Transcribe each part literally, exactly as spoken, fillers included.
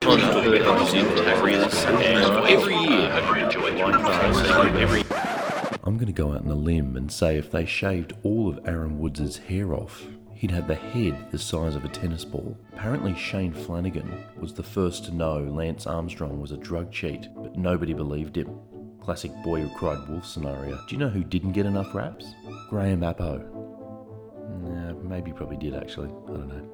Every year, every I'm going to go out on a limb and say if they shaved all of Aaron Woods' hair off, he'd have the head the size of a tennis ball. Apparently Shane Flanagan was the first to know Lance Armstrong was a drug cheat, but nobody believed him. Classic boy who cried wolf scenario. Do you know who didn't get enough raps? Graham Appo. Nah, maybe probably did actually. I don't know.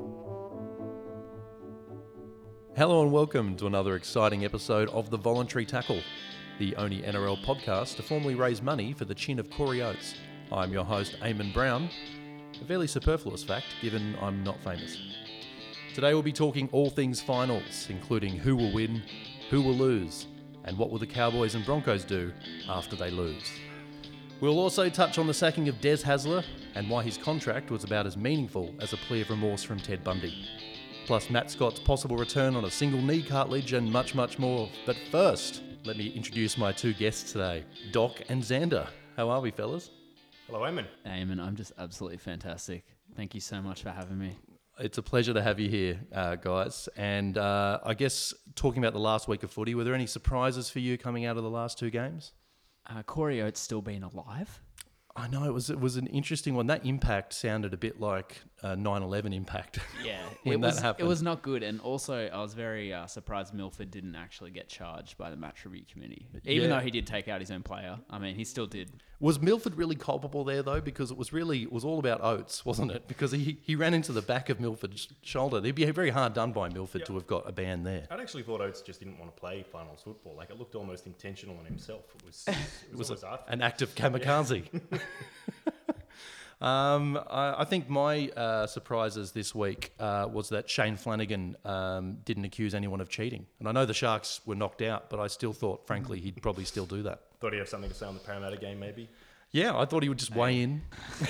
Hello and welcome to another exciting episode of The Voluntary Tackle, the only N R L podcast to formally raise money for the chin of Corey Oates. I'm your host, Eamon Brown, a fairly superfluous fact given I'm not famous. Today we'll be talking all things finals, including who will win, who will lose, and what will the Cowboys and Broncos do after they lose. We'll also touch on the sacking of Des Hasler and why his contract was about as meaningful as a plea of remorse from Ted Bundy. Plus Matt Scott's possible return on a single knee cartilage and much, much more. But first, let me introduce my two guests today, Doc and Xander. How are we, fellas? Hello, Eamon. Eamon, I'm just absolutely fantastic. Thank you so much for having me. It's a pleasure to have you here, uh, guys. And uh, I guess talking about the last week of footy, were there any surprises for you coming out of the last two games? Uh, Corey Oates still being alive? I know, it was it was an interesting one. That impact sounded a bit like uh, nine eleven impact. Yeah, when it that was, happened. It was not good. And also, I was very uh, surprised Milford didn't actually get charged by the match review committee. Even Yeah. though he did take out his own player. I mean, he still did. Was Milford really culpable there, though? Because it was really, it was all about Oates, wasn't it? Because he, he ran into the back of Milford's shoulder. It'd be very hard done by Milford Yep. to have got a ban there. I'd actually thought Oates just didn't want to play finals football. Like, it looked almost intentional on himself. It was, it was, It was almost a, artful. an act of kamikaze. um, I, I think my uh, surprises this week uh, was that Shane Flanagan um, didn't accuse anyone of cheating. And I know the Sharks were knocked out, but I still thought, frankly, he'd probably still do that. Thought he'd have something to say on the Parramatta game, maybe. Yeah, I thought he would just weigh in.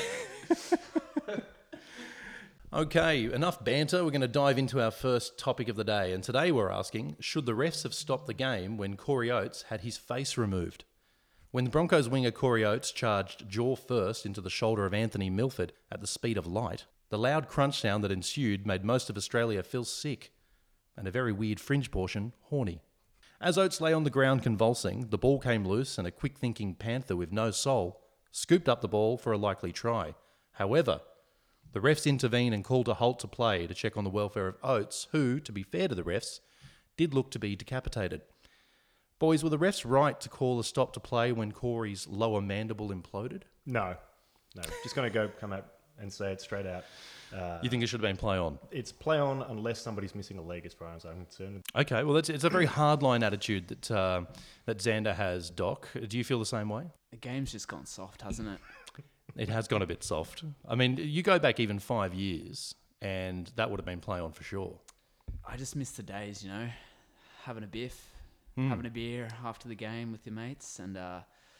Okay, enough banter. We're going to dive into our first topic of the day. And today we're asking, should the refs have stopped the game when Corey Oates had his face removed? When the Broncos winger Corey Oates charged jaw first into the shoulder of Anthony Milford at the speed of light, the loud crunch sound that ensued made most of Australia feel sick, and a very weird fringe portion horny. As Oates lay on the ground convulsing, the ball came loose and a quick-thinking panther with no soul scooped up the ball for a likely try. However, the refs intervened and called a halt to play to check on the welfare of Oates, who, to be fair to the refs, did look to be decapitated. Boys, were the refs right to call a stop to play when Corey's lower mandible imploded? No. No. Just going to go come out and say it straight out. Uh, You think it should have been play on? it's play on unless somebody's missing a leg, as far as I'm concerned. Okay, well, it's, it's a very hardline attitude that uh, that Xander has, Doc. Do you feel the same way? The game's just gone soft, hasn't it? It has gone a bit soft. I mean, you go back even five years, and that would have been play on for sure. I just miss the days, you know, having a biff, Mm. having a beer after the game with your mates. And, uh,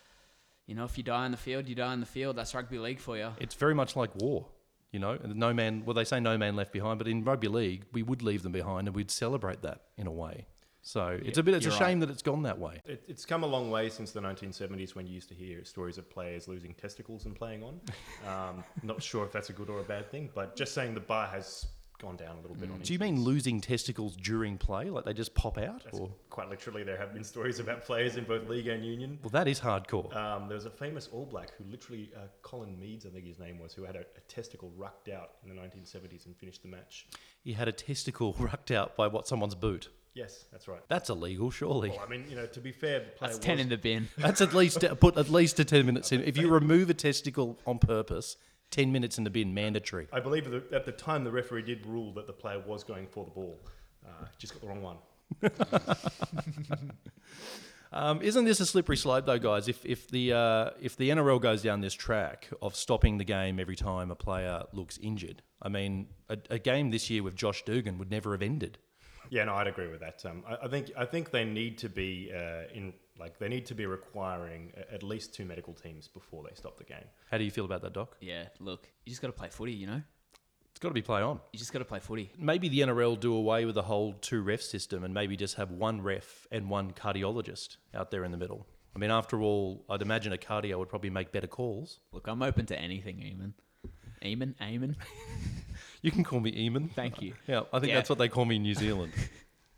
you know, if you die in the field, you die in the field. That's rugby league for you. It's very much like war, you know. And no man, well, they say no man left behind, but in rugby league, we would leave them behind and we'd celebrate that in a way. So it's a bit, it's a you're shame right. that it's gone that way. It, it's come a long way since the nineteen seventies when you used to hear stories of players losing testicles and playing on. Um, not sure if that's a good or a bad thing, but just saying the bar has gone down a little bit on Do you mean injuries. losing testicles during play, like they just pop out? That's Or? quite literally, there have been stories about players in both league and union. Well, that is hardcore. Um, there was a famous All Black who literally, uh, Colin Meads, I think his name was, who had a, a testicle rucked out in the nineteen seventies and finished the match. He had a testicle rucked out by what, someone's boot. Yes, that's right. That's illegal, surely. Well, I mean, you know, to be fair, the player That's ten was, in the bin. That's at least put at least a ten minutes in. If you remove a testicle on purpose, ten minutes in the bin, mandatory. I believe that at the time the referee did rule that the player was going for the ball. Uh, just got the wrong one. Um, isn't this a slippery slope, though, guys? If if the uh, if the N R L goes down this track of stopping the game every time a player looks injured, I mean, a, a game this year with Josh Dugan would never have ended. Yeah, no, I'd agree with that. Um, I, I think I think they need to be uh, in like they need to be requiring a- at least two medical teams before they stop the game. How do you feel about that, Doc? Yeah, look, you just got to play footy, you know? It's got to be play on. You just got to play footy. Maybe the N R L do away with the whole two ref system and maybe just have one ref and one cardiologist out there in the middle. I mean, after all, I'd imagine a cardio would probably make better calls. Look, I'm open to anything, Eamon. Eamon? Eamon? You can call me Eamon. Thank you. Yeah, I think Yeah. that's what they call me in New Zealand.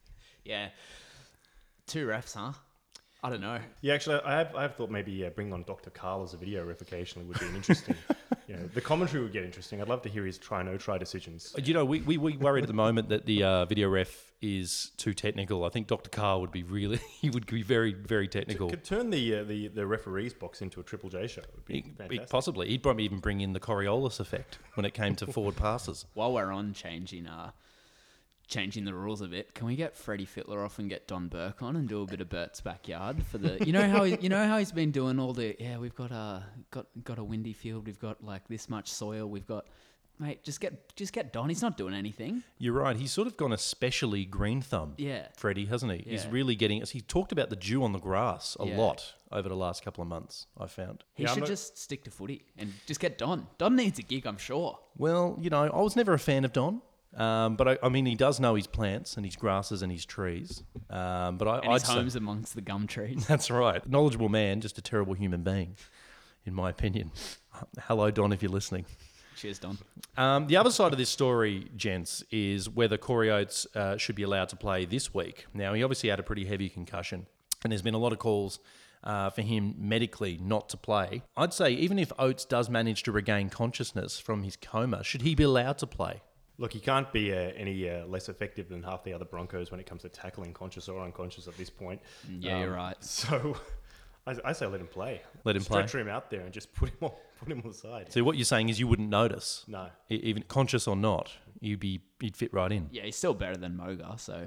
Yeah. Two refs, huh? I don't know. Yeah, actually, I have, I have thought maybe uh, bringing on Doctor Carl as a video ref occasionally would be an interesting. You know, the commentary would get interesting. I'd love to hear his try no try decisions. You know, we, we, we worried at the moment that the uh, video ref is too technical. I think Doctor Carl would be really, he would be very, very technical. Could turn the uh, the the referees box into a Triple J show. It would be He- fantastic. he- possibly. He'd probably even bring in the Coriolis effect when it came to forward passes. While we're on changing uh changing the rules a bit, can we get Freddie Fittler off and get Don Burke on and do a bit of Bert's backyard for the you know how he, you know how he's been doing all the yeah, we've got uh got got a windy field, we've got like this much soil, we've got mate, just get just get Don. He's not doing anything. You're right. He's sort of gone especially green thumb. Yeah. Freddie, hasn't he? He's Yeah. really getting. He talked about the dew on the grass a Yeah. lot over the last couple of months, I found. He Yeah, I'm should not- just stick to footy and just get Don. Don needs a gig, I'm sure. Well, you know, I was never a fan of Don. Um, but I, I mean, he does know his plants and his grasses and his trees. Um, but I, And I'd his say- home's amongst the gum trees. that's right. Knowledgeable man, just a terrible human being, in my opinion. Hello, Don, if you're listening. Cheers, Don. Um, the other side of this story, gents, is whether Corey Oates uh, should be allowed to play this week. Now, he obviously had a pretty heavy concussion, and there's been a lot of calls uh, for him medically not to play. I'd say even if Oates does manage to regain consciousness from his coma, should he be allowed to play? Look, he can't be uh, any uh, less effective than half the other Broncos when it comes to tackling conscious or unconscious at this point. Yeah, you're right. So I, I say let him play. Let him play. Stretcher him out there and just put him on, put him on the side. So what you're saying is you wouldn't notice, No. E- even conscious or not, you'd be you'd fit right in. Yeah, he's still better than Moga, so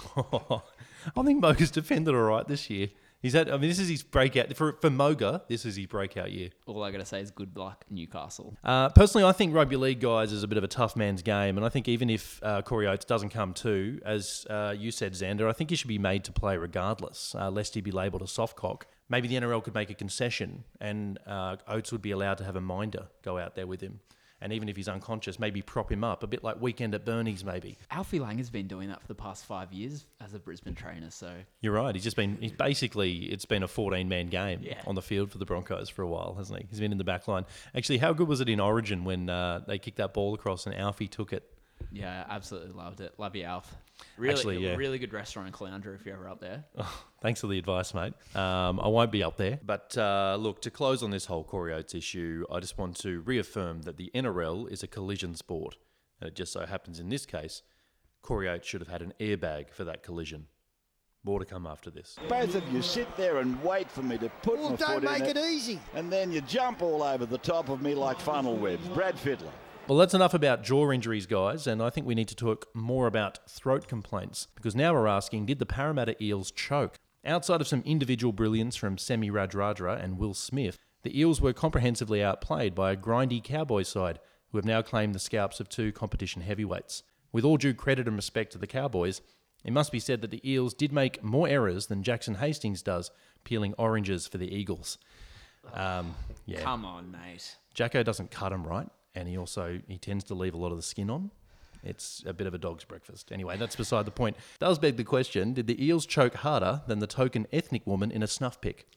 I think Moga's defended all right this year. He's had. I mean, this is his breakout for for Moga. This is his breakout year. all I gotta say is good luck, Newcastle. Uh, personally, I think rugby league, guys, is a bit of a tough man's game, and I think even if uh, Corey Oates doesn't come to, as uh, you said, Xander, I think he should be made to play regardless, uh, lest he be labelled a softcock. Maybe the N R L could make a concession, and uh, Oates would be allowed to have a minder go out there with him. And even if he's unconscious, maybe prop him up, a bit like Weekend at Bernie's, maybe. Alfie Lang has been doing that for the past five years as a Brisbane trainer, so You're right. He's just been, he's basically, it's been a fourteen-man game Yeah. on the field for the Broncos for a while, hasn't he? He's been in the back line. Actually, how good was it in Origin when uh, they kicked that ball across and Alfie took it? yeah, absolutely loved it. Love you, Alf. Really, Actually, yeah. really good restaurant in Caloundra if you're ever up there. Thanks for the advice, mate. Um, I won't be up there. But uh, look, to close on this whole Corey Oates issue, I just want to reaffirm that the N R L is a collision sport. And it just so happens in this case, Corey Oates should have had an airbag for that collision. More to come after this. Both of you sit there and wait for me to put Well, my don't foot make in it it, easy. and then you jump all over the top of me like funnel webs. Brad Fiddler. Well, that's enough about jaw injuries, guys, and I think we need to talk more about throat complaints, because now we're asking, did the Parramatta Eels choke? Outside of some individual brilliance from Semi Radradra and Will Smith, the Eels were comprehensively outplayed by a grindy Cowboys side, who have now claimed the scalps of two competition heavyweights. With all due credit and respect to the Cowboys, it must be said that the Eels did make more errors than Jackson Hastings does, peeling oranges for the Eagles. Um, yeah. Come on, mate. Jacko doesn't cut them right, and he also he tends to leave a lot of the skin on. It's a bit of a dog's breakfast. Anyway, that's beside the point. Does beg the question, did the Eels choke harder than the token ethnic woman in a snuff pick?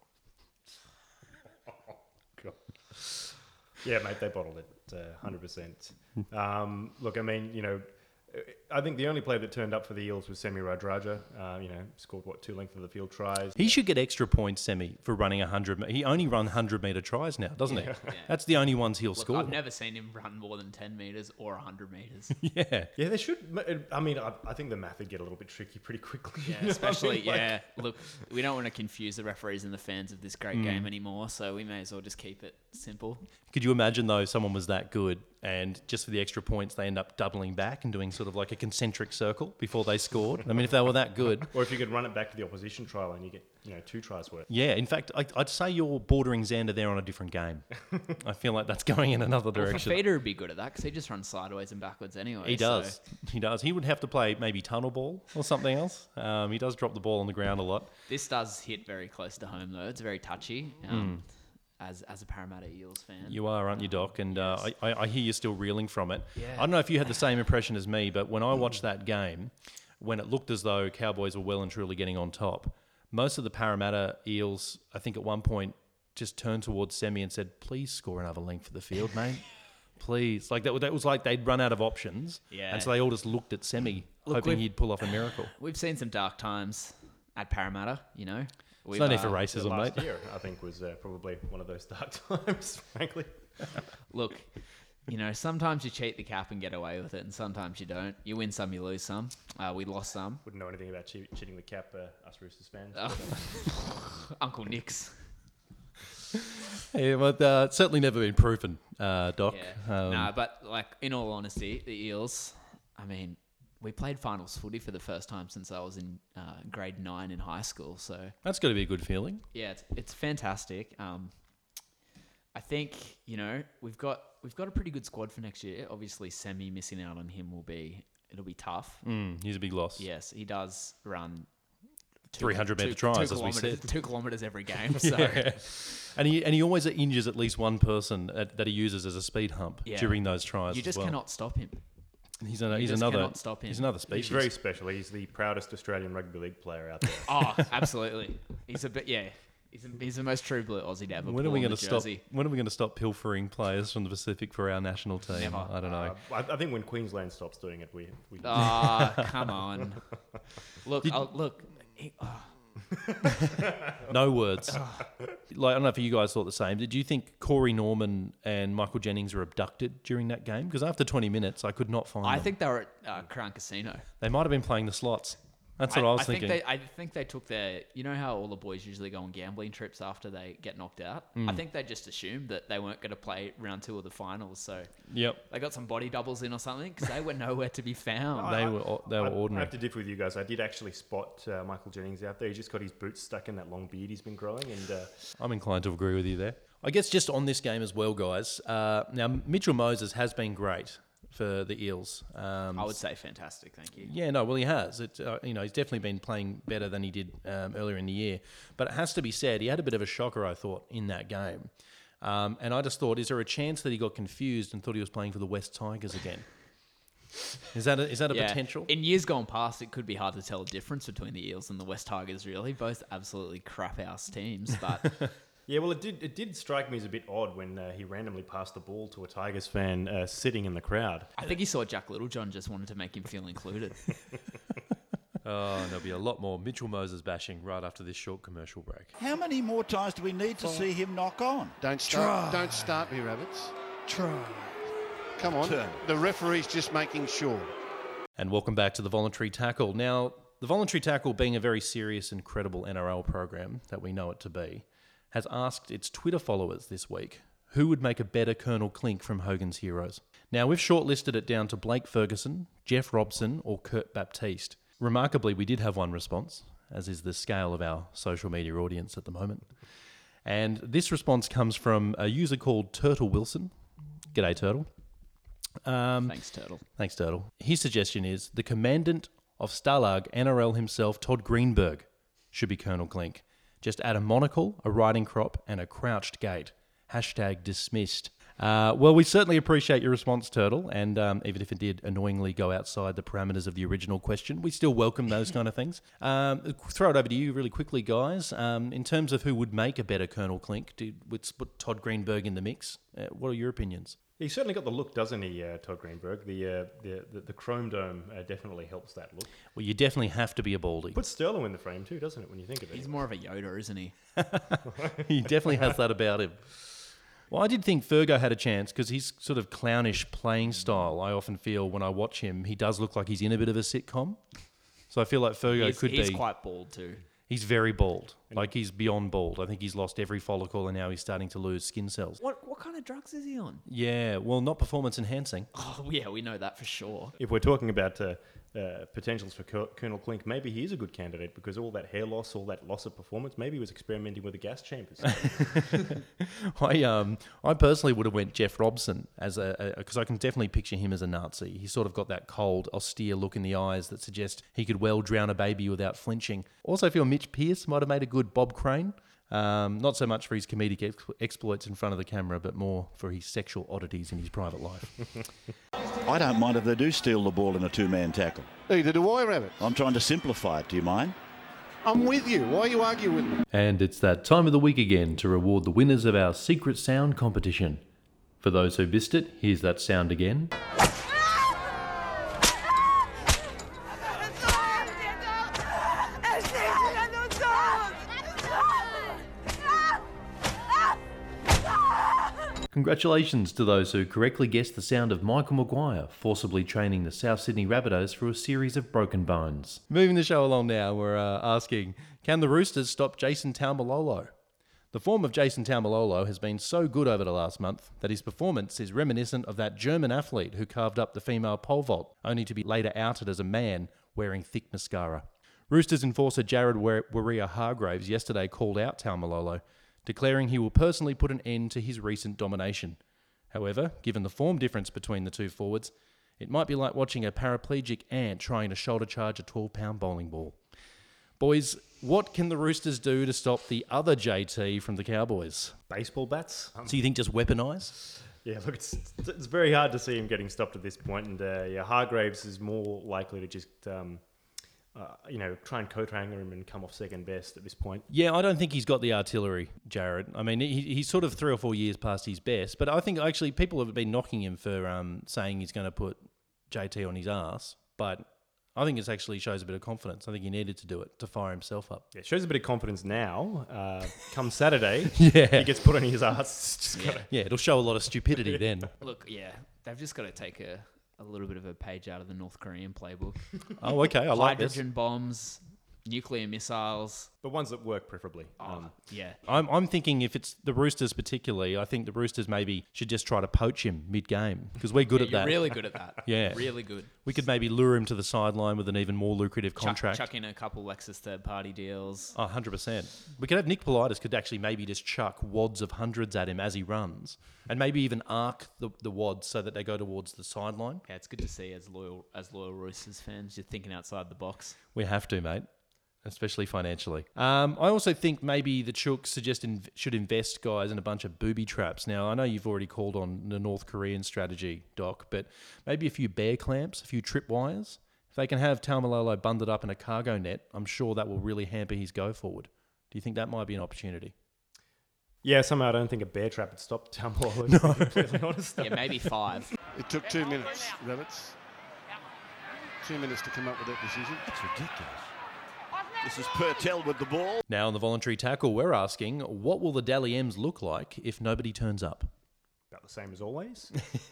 Yeah, mate, they bottled it, uh, one hundred percent. Um, look, I mean, you know, I think the only player that turned up for the Eels was Semi Radradra. Uh, you know, scored, what, two length of the field tries. He should get extra points, Semi, for running one hundred. He only runs one hundred metre tries now, doesn't he? That's the only ones he'll Look, score. I've never seen him run more than ten metres or one hundred metres. Yeah. Yeah, they should. I mean, I, I think the math would get a little bit tricky pretty quickly. Yeah, You know what I especially, mean? Like, yeah. Look, we don't want to confuse the referees and the fans of this great Mm. game anymore, so we may as well just keep it simple. Could you imagine, though, someone was that good and just for the extra points they end up doubling back and doing sort of like a concentric circle before they scored? I mean, if they were that good. Or if you could run it back to the opposition trial and you get, you know, two tries worth. Yeah, in fact, I, I'd say you're bordering Xander there on a different game. I feel like that's going in another Well, direction. Fafita would be good at that because he just runs sideways and backwards anyway. He so- does. He does. He would have to play maybe tunnel ball or something else. Um, he does drop the ball on the ground a lot. This does hit very close to home, though. It's very touchy. Um, As as a Parramatta Eels fan, You are, aren't you, Doc? And uh, I, I I hear you're still reeling from it. Yeah. I don't know if you had the same impression as me, but when I watched that game, when it looked as though Cowboys were well and truly getting on top, most of the Parramatta Eels, I think at one point, just turned towards Semi and said, "Please score another length for the field, mate. Please." Like that, that was like they'd run out of options. Yeah. And so they all just looked at Semi Look, hoping we've- he'd pull off a miracle. We've seen some dark times at Parramatta, you know. We've, There's no need for uh, racism, Last mate. year, I think, was uh, probably one of those dark times, frankly. Look, you know, sometimes you cheat the cap and get away with it, and sometimes you don't. You win some, you lose some. Uh, we lost some. Wouldn't know anything about che- cheating the cap, uh, us Roosters fans. Oh. Uncle Nick's. Yeah, but uh, it's certainly never been proven, uh, Doc. Yeah. Um, no, but like in all honesty, the Eels. I mean, we played finals footy for the first time since I was in uh, grade nine in high school. So That's got to be a good feeling. yeah, it's, it's fantastic. Um, I think you know we've got we've got a pretty good squad for next year. Obviously, Semi missing out on him will be it'll be tough. Mm, he's a big loss. Yes, he does run two- three hundred metre two- tries, two as we kilometres- said. two kilometers every game. So Yeah. And he and he always injures at least one person at, that he uses as a speed hump Yeah. during those tries. you as just well. cannot stop him. He's, a, you he's just another. cannot stop him. He's another He's species. very special. He's the proudest Australian rugby league player out there. Oh, absolutely. He's a bit yeah. He's, a, he's the most true blue Aussie to ever when are pull we on going the to stop? jersey. When are we going to stop pilfering players from the Pacific for our national team? Never. I don't know. Uh, I, I think when Queensland stops doing it, we. we Ah, come on. Look, I'll, look. He, oh, No words. Like I don't know if you guys thought the same. Did you think Corey Norman and Michael Jennings were abducted during that game? Because after twenty minutes, I could not find I them. think they were at uh, Crown Casino. They might have been playing the slots. That's what I, was I thinking. Think they, I think they took their. You know how all the boys usually go on gambling trips after they get knocked out. Hmm. I think they just assumed that they weren't going to play round two of the finals, so Yep. they got some body doubles in or something because they were nowhere to be found. They were they were I, I ordinary. have to differ with you guys. I did actually spot uh, Michael Jennings out there. He just got his boots stuck in that long beard he's been growing, and uh, I'm inclined to agree with you there. I guess just on this game as well, guys. Uh, now Mitchell Moses has been great for the Eels. Um, I would say fantastic. Thank you. Yeah, no, well, he has. It, uh, you know, he's definitely been playing better than he did um, earlier in the year. But it has to be said, he had a bit of a shocker, I thought, in that game. Um, and I just thought, is there a chance that he got confused and thought he was playing for the West Tigers again? Is that a, is that a Yeah. potential? In years gone past, it could be hard to tell the difference between the Eels and the West Tigers. Really, both absolutely crap house teams. But yeah, well, it did. It did strike me as a bit odd when uh, he randomly passed the ball to a Tigers fan uh, sitting in the crowd. I think he saw Jack Littlejohn, just wanted to make him feel included. Oh, and there'll be a lot more Mitchell Moses bashing right after this short commercial break. How many more times do we need to see him knock on? Don't start. Don't start me, rabbits. Try. Come on. Turn. The referee's just making sure. And welcome back to the voluntary tackle. Now, the voluntary tackle, being a very serious and credible N R L program that we know it to be, has asked its Twitter followers this week who would make a better Colonel Clink from Hogan's Heroes. Now, we've shortlisted it down to Blake Ferguson, Jeff Robson, or Kurt Baptiste. Remarkably, we did have one response, as is the scale of our social media audience at the moment. And this response comes from a user called Turtle Wilson. G'day, Turtle. Um, Thanks, Turtle. Thanks, Turtle. His suggestion is the commandant of Stalag, N R L himself, Todd Greenberg, should be Colonel Clink. Just add a monocle, a riding crop, and a crouched gait. Hashtag dismissed. Uh, well, we certainly appreciate your response, Turtle, and um, even if it did annoyingly go outside the parameters of the original question, we still welcome those kind of things. Um, throw it over to you really quickly, guys. Um, in terms of who would make a better Colonel Clink, do, let's put Todd Greenberg in the mix. Uh, what are your opinions? He's certainly got the look, doesn't he, uh, Todd Greenberg? The, uh, the the the chrome dome uh, definitely helps that look. Well, you definitely have to be a baldy. Puts Sterlo in the frame too, doesn't it? When you think of it, He's more of a Yoda, isn't he? He definitely has that about him. Well, I did think Fergo had a chance because his sort of clownish playing style, I often feel when I watch him, he does look like he's in a bit of a sitcom. So I feel like Fergo he's could he's be... quite bald too. He's very bald. Like, he's beyond bald. I think he's lost every follicle and now he's starting to lose skin cells. What what kind of drugs is he on? Yeah, well, not performance enhancing. Oh yeah, we know that for sure. if we're talking about uh, uh, potentials for Col- Colonel Clink, maybe he is a good candidate because all that hair loss, all that loss of performance, maybe he was experimenting with the gas chambers. I um I personally would have went Jeff Robson as a because I can definitely picture him as a Nazi. He's sort of got that cold, austere look in the eyes that suggests he could well drown a baby without flinching. Also, I feel Mitch Pearce might have made a good Bob Crane. Um, not so much for his comedic ex- exploits in front of the camera, but more for his sexual oddities in his private life. I don't mind if they do steal the ball in a two-man tackle. Neither do I, rabbit. I'm trying to simplify it. Do you mind? I'm with you. Why are you arguing with me? And it's that time of the week again to reward the winners of our Secret Sound competition. For those who missed it, here's that sound again. Congratulations to those who correctly guessed the sound of Michael Maguire forcibly training the South Sydney Rabbitohs through a series of broken bones. Moving the show along now, we're uh, asking, can the Roosters stop Jason Taumalolo? The form of Jason Taumalolo has been so good over the last month that his performance is reminiscent of that German athlete who carved up the female pole vault, only to be later outed as a man wearing thick mascara. Roosters enforcer Jared Waria-Hargraves yesterday called out Taumalolo, declaring he will personally put an end to his recent domination. However, given the form difference between the two forwards, it might be like watching a paraplegic ant trying to shoulder charge a twelve-pound bowling ball. Boys, what can the Roosters do to stop the other J T from the Cowboys? Baseball bats. Um, So you think just weaponise? Yeah, look, it's it's very hard to see him getting stopped at this point, and uh, yeah, Hargraves is more likely to just um, uh, you know try and co-tranger him and come off second best at this point. Yeah, I don't think he's got the artillery, Jared. I mean, he, he's sort of three or four years past his best, but I think actually people have been knocking him for um, saying he's going to put J T on his ass, but I think it actually shows a bit of confidence. I think he needed to do it to fire himself up. Yeah, it shows a bit of confidence now. Uh, come Saturday, Yeah. he gets put on his ass. It's just gotta- Yeah, it'll show a lot of stupidity then. Look, yeah, they've just got to take a, a little bit of a page out of the North Korean playbook. Oh, okay, I like this. Hydrogen bombs, nuclear missiles. the ones that work preferably. Oh, Um, yeah. I'm, I'm thinking if it's the Roosters particularly, I think the Roosters maybe should just try to poach him mid-game because we're good Yeah, at you're that. really good at that. Yeah. Really good. We could maybe lure him to the sideline with an even more lucrative Chuck, contract. chuck in a couple Lexus third-party deals. Oh, one hundred percent. We could have Nick Politis could actually maybe just chuck wads of hundreds at him as he runs and maybe even arc the, the wads so that they go towards the sideline. Yeah, it's good to see as loyal as loyal Roosters fans, you're thinking outside the box. We have to, mate, especially financially. Um, I also think maybe the Chooks suggest in, should invest guys in a bunch of booby traps. Now, I know you've already called on the North Korean strategy, Doc, but maybe a few bear clamps, a few tripwires. If they can have Taumalolo bundled up in a cargo net, I'm sure that will really hamper his go forward. Do you think that might be an opportunity? yeah, somehow I don't think a bear trap would stop Taumalolo, to be completely honest. Yeah, maybe five. It took two minutes, Rabbits. Two minutes to come up with that decision. It's ridiculous. This is Purtell with the ball. Now, on the voluntary tackle, we're asking, what will the Dally M's look like if nobody turns up? About the same as always.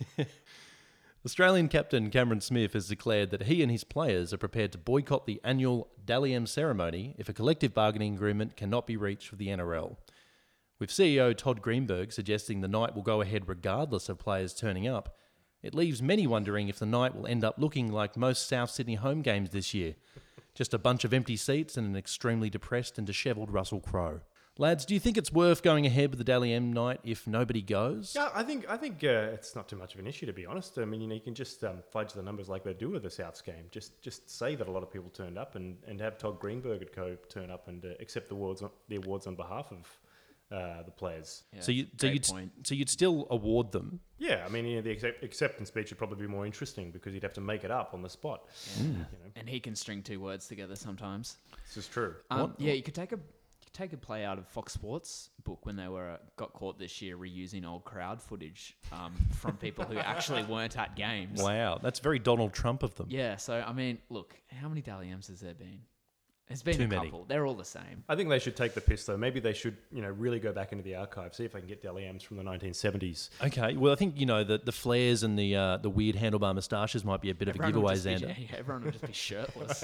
Australian captain Cameron Smith has declared that he and his players are prepared to boycott the annual Dally M ceremony if a collective bargaining agreement cannot be reached with the N R L. With C E O Todd Greenberg suggesting the night will go ahead regardless of players turning up, it leaves many wondering if the night will end up looking like most South Sydney home games this year. Just a bunch of empty seats and an extremely depressed and dishevelled Russell Crowe. Lads, do you think it's worth going ahead with the Dally M night if nobody goes? Yeah, I think I think uh, it's not too much of an issue, to be honest. I mean, you know, you can just um, fudge the numbers like they do with the Souths game. Just just say that a lot of people turned up, and, and have Todd Greenberg at Co turn up and uh, accept the awards on, the awards on behalf of uh, the players. Yeah, So you, so great you'd, point. so you'd still award them. Yeah, I mean, you know, the accept- acceptance speech would probably be more interesting because you'd have to make it up on the spot. You know, And he can string two words together sometimes. this is true. Um, yeah, you could take a you could take a play out of Fox Sports book when they were uh, got caught this year reusing old crowd footage um, from people who actually weren't at games. Wow, that's very Donald Trump of them. Yeah, so I mean, look, how many Dally M's has there been? There's been Too a many. couple. They're all the same. I think they should take the piss, though. Maybe they should, you know, really go back into the archive, see if they can get Dally M's from the nineteen seventies. Okay, well, I think, you know, the, the flares and the uh, the weird handlebar moustaches might be a bit of a Everyone would giveaway, just be- Xander. yeah, everyone would just be shirtless.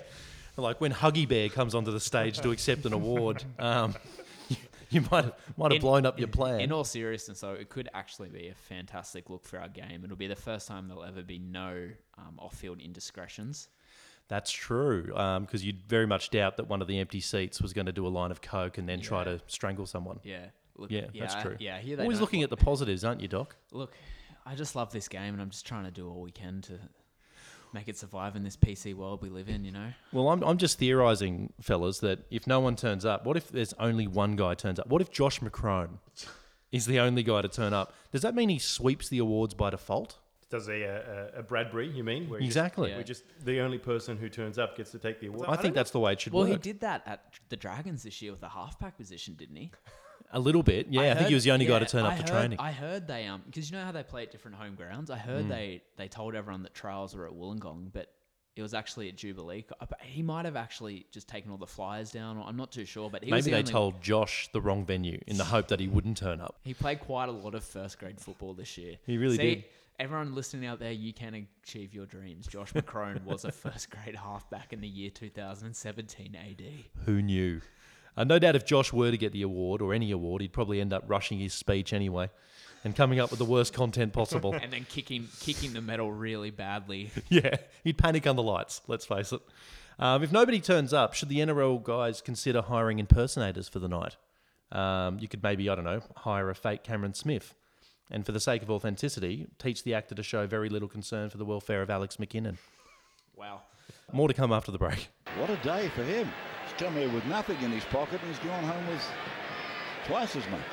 Like when Huggy Bear comes onto the stage to accept an award, um, you, you might have, might have In- blown up your plan. In all seriousness, though, it could actually be a fantastic look for our game. It'll be the first time there'll ever be no um, off-field indiscretions. That's true, because you'd very much doubt that one of the empty seats was going to do a line of coke and then try Yeah. to strangle someone. Yeah, look, Yeah, that's I- true. Yeah, here they Always don't- looking at the positives, aren't you, Doc? Look, I just love this game, and I'm just trying to do all we can to make it survive in this P C world we live in. You know, Well, I'm, I'm just theorising, fellas, that if no one turns up, what if there's only one guy turns up? What if Josh McCrone is the only guy to turn up? Does that mean he sweeps the awards by default? Does a, a, a Bradbury, you mean? Where you Exactly. Just, we're just the only person who turns up gets to take the award. I think that's the way it should well, work. he did that at the Dragons this year with the halfback position, didn't he? A little bit, yeah. I, think heard- he was the only guy yeah, to turn up I for heard- training. I heard they um because you know how they play at different home grounds. I heard Mm. they they told everyone that trials were at Wollongong, but It was actually at Jubilee. He might have actually just taken all the flyers down. Or I'm not too sure, but he was Maybe the they only, told Josh the wrong venue in the hope that he wouldn't turn up. He played quite a lot of first grade football this year. He really See, did. Everyone listening out there, you can achieve your dreams. Josh McCrone was a first grade halfback in the year two thousand seventeen A D. Who knew? Uh, no doubt if Josh were to get the award or any award, he'd probably end up rushing his speech anyway and coming up with the worst content possible. And then kicking kicking the medal really badly. Yeah, he'd panic on the lights, let's face it. Um, if nobody turns up, should the N R L guys consider hiring impersonators for the night? Um, you could maybe, I don't know, hire a fake Cameron Smith. And for the sake of authenticity, teach the actor to show very little concern for the welfare of Alex McKinnon. Wow. More to come after the break. What a day for him. He's come here with nothing in his pocket and he's gone home with twice as much.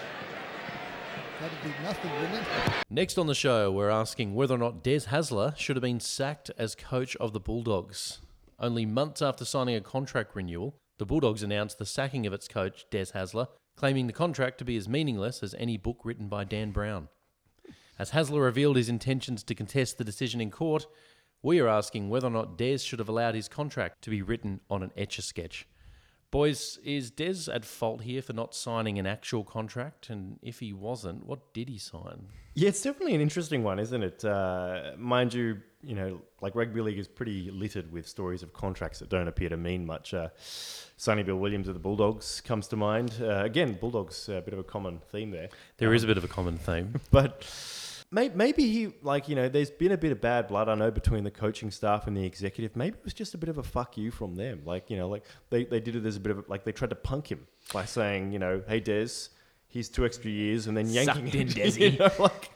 That'd be nothing, wouldn't it? Next on the show, we're asking whether or not Des Hasler should have been sacked as coach of the Bulldogs. Only months after signing a contract renewal, the Bulldogs announced the sacking of its coach, Des Hasler, claiming the contract to be as meaningless as any book written by Dan Brown. As Hasler revealed his intentions to contest the decision in court, we are asking whether or not Des should have allowed his contract to be written on an Etch-a-Sketch. Boys, is Des at fault here for not signing an actual contract? And if he wasn't, what did he sign? Yeah, it's definitely an interesting one, isn't it? Uh, mind you, you know, like rugby league is pretty littered with stories of contracts that don't appear to mean much. Uh, Sonny Bill Williams of the Bulldogs comes to mind. Uh, again, Bulldogs, a bit of a common theme there. There um, is a bit of a common theme. But may- maybe he, like, you know, there's been a bit of bad blood, I know, between the coaching staff and the executive. Maybe it was just a bit of a fuck you from them. Like, you know, like they, they did it as a bit of a, like they tried to punk him by saying, you know, hey, Des, here's two extra years, and then yanking Sucked in, him. Desi. You know, like,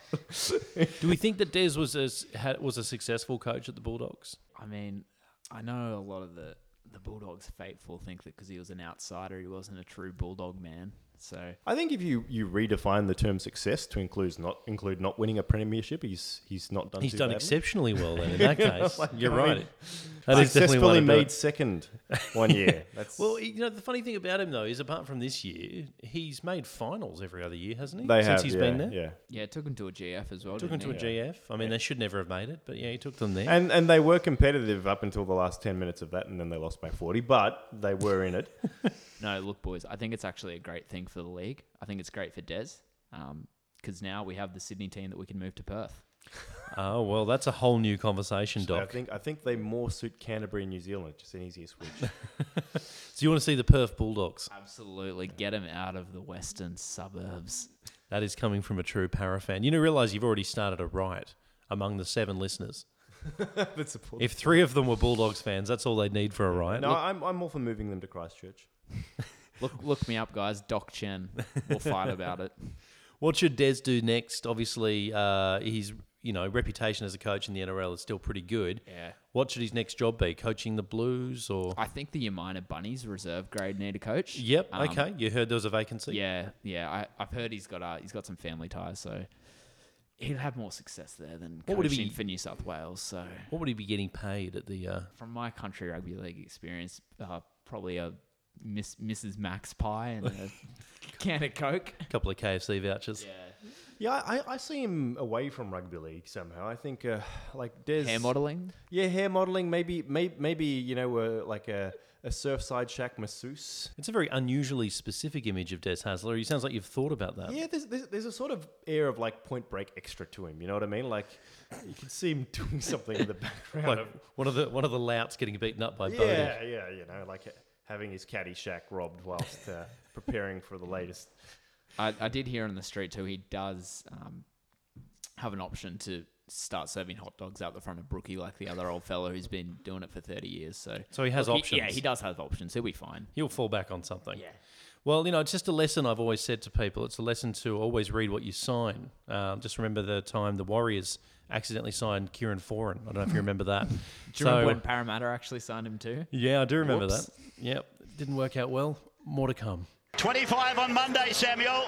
Do we think that Des was a, had, was a successful coach at the Bulldogs? I mean, I know a lot of the, the Bulldogs faithful think that because he was an outsider, he wasn't a true Bulldog man. So I think if you, you redefine the term success to include not include not winning a premiership, he's he's not done. He's too done badly. exceptionally well then, in that case. Like, You're I right. mean, That is definitely one successfully to do made it. second one year. That's Well, you know, the funny thing about him, though, is apart from this year, he's made finals every other year, hasn't he? they Since have. he's yeah, been there. Yeah. yeah, it took him to a G F as well. Took him didn't to a he? G F. I mean, they should never have made it, but yeah, he took them there. And and they were competitive up until the last ten minutes of that, and then they lost by forty. But they were in it. No, look, boys, I think it's actually a great thing for the league. I think it's great for Des because now we have the Sydney team that we can move to Perth. Oh, well, that's a whole new conversation, So I Doc. think I think they more suit Canterbury and New Zealand. Just an easier switch. So you want to see the Perth Bulldogs? Absolutely. Get him out of the western suburbs. That is coming from a true para fan. You do realise you've already started a riot among the seven listeners. That's a If three of them were Bulldogs fans, that's all they'd need for a riot. no, Look, I'm I'm all for moving them to Christchurch. Look look me up, guys. Doc Chen. We'll fight about it. what should Des do next? Obviously, uh, his you know reputation as a coach in the N R L is still pretty good. Yeah. What should his next job be? Coaching the Blues or? I think the Yamina Bunnies reserve grade need a coach. Yep. Um, Okay. You heard there was a vacancy. Yeah, yeah. I, I've heard he's got uh, he's got some family ties, so he'd have more success there than What would it coaching be- for New South Wales. So What would he be getting paid at the? Uh, from my country rugby league experience, uh, probably a Miss Missus Max pie and a can of Coke. couple of K F C vouchers. Yeah, I, I see him away from rugby league somehow. I think uh, like Des Hair modelling. Yeah, hair modelling. Maybe maybe maybe you know uh, like a a Surfside Shack masseuse. It's a very unusually specific image of Des Hasler. He sounds like you've thought about that. Yeah, there's, there's there's a sort of air of like Point Break extra to him. You know what I mean? Like you can see him doing something in the background. Like of, one of the one of the louts getting beaten up by Bodie. yeah, yeah, you know, like uh, having his caddy shack robbed whilst uh, preparing for the latest. I, I did hear on the street too. He does um, have an option to start serving hot dogs out the front of Brookie like the other old fella who's been doing it for thirty years. So, So he has Look, options. yeah, he does have options. He'll be fine. He'll fall back on something. Yeah. Well, you know, it's just a lesson I've always said to people. It's a lesson to always read what you sign. Um, just remember the time the Warriors accidentally signed Kieran Foran. I don't know if you remember that. Do you remember when Parramatta actually signed him too? Yeah, I do remember Whoops. that. Yep, didn't work out well. More to come. twenty-five on Monday, Samuel.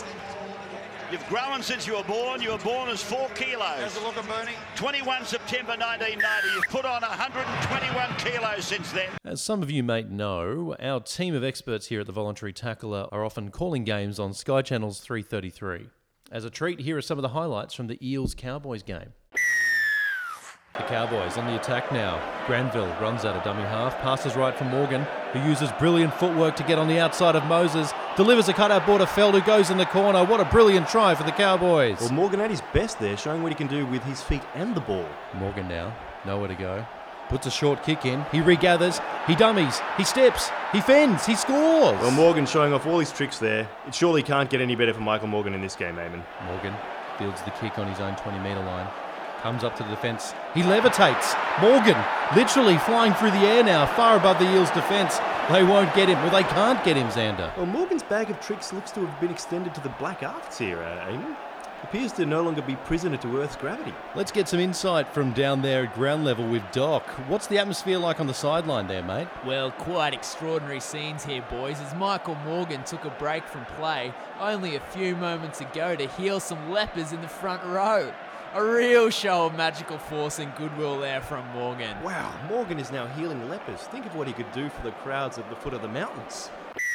You've grown since you were born. You were born as four kilos. How's it looking, Bernie? twenty-first September nineteen ninety. You've put on one hundred twenty-one kilos since then. As some of you may know, our team of experts here at the Voluntary Tackler are often calling games on Sky Channel's three thirty-three. As a treat, here are some of the highlights from the Eels-Cowboys game. The Cowboys on the attack now. Granville runs out a dummy half, passes right for Morgan, who uses brilliant footwork to get on the outside of Moses, delivers a cutout ball to Feld, who goes in the corner. What a brilliant try for the Cowboys. Well, Morgan at his best there, showing what he can do with his feet and the ball. Morgan now, nowhere to go. Puts a short kick in. He regathers. He dummies. He steps. He fends. He scores. Well, Morgan showing off all his tricks there. It surely can't get any better for Michael Morgan in this game, Eamon. Morgan fields the kick on his own twenty-metre line. Comes up to the defence. He levitates. Morgan literally flying through the air now, far above the Eels' defence. They won't get him. Well, they can't get him, Xander. Well, Morgan's bag of tricks looks to have been extended to the black arts here, uh, Eamon. Appears to no longer be prisoner to Earth's gravity. Let's get some insight from down there at ground level with Doc. What's the atmosphere like on the sideline there, mate? Well, quite extraordinary scenes here, boys, as Michael Morgan took a break from play only a few moments ago to heal some lepers in the front row. A real show of magical force and goodwill there from Morgan. Wow, Morgan is now healing lepers. Think of what he could do for the crowds at the foot of the mountains.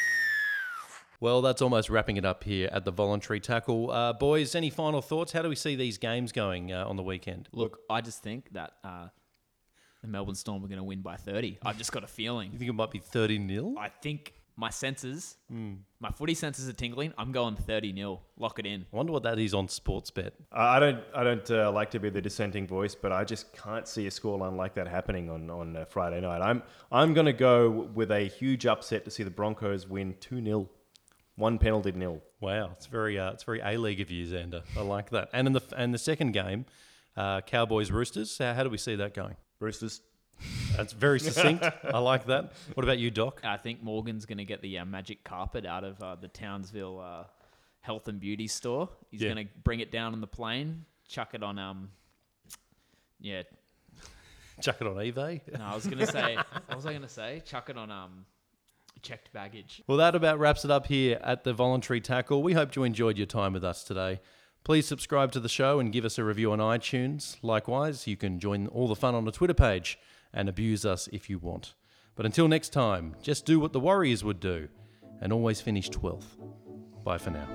Well, that's almost wrapping it up here at the voluntary tackle. Uh, boys, any final thoughts? How do we see these games going uh, on the weekend? Look, I just think that uh, the Melbourne Storm are going to win by thirty. I've just got a feeling. You think it might be thirty nil? I think my senses, mm. my footy senses are tingling. I'm going thirty nil. Lock it in. I wonder what that is on Sportsbet. Uh, I don't I don't uh, like to be the dissenting voice, but I just can't see a scoreline like that happening on, on uh, Friday night. I'm, I'm going to go with a huge upset to see the Broncos win two nil. One penalty nil. Wow, it's very uh, it's very A-League of you, Xander. I like that. And in the and the second game, uh, Cowboys Roosters. How, how do we see that going? Roosters. That's very succinct. I like that. What about you, Doc? I think Morgan's going to get the uh, magic carpet out of uh, the Townsville uh, health and beauty store. He's Yeah. going to bring it down on the plane, chuck it on um, yeah. Chuck it on eBay. No, I was going to say. What was I going to say? Chuck it on um. checked baggage. Well, that about wraps it up here at the Voluntary Tackle. We hope you enjoyed your time with us today. Please subscribe to the show and give us a review on iTunes. Likewise, you can join all the fun on the Twitter page and abuse us if you want. But until next time, just do what the Warriors would do and always finish twelfth. Bye for now.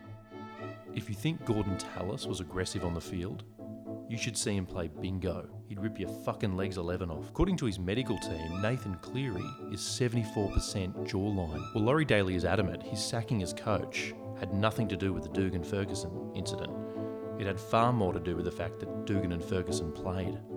If you think Gordon Tallis was aggressive on the field, you should see him play bingo. He'd rip your fucking legs eleven off. According to his medical team, Nathan Cleary is seventy-four percent jawline. Well, Laurie Daly is adamant his sacking as coach had nothing to do with the Dugan-Ferguson incident. It had far more to do with the fact that Dugan and Ferguson played.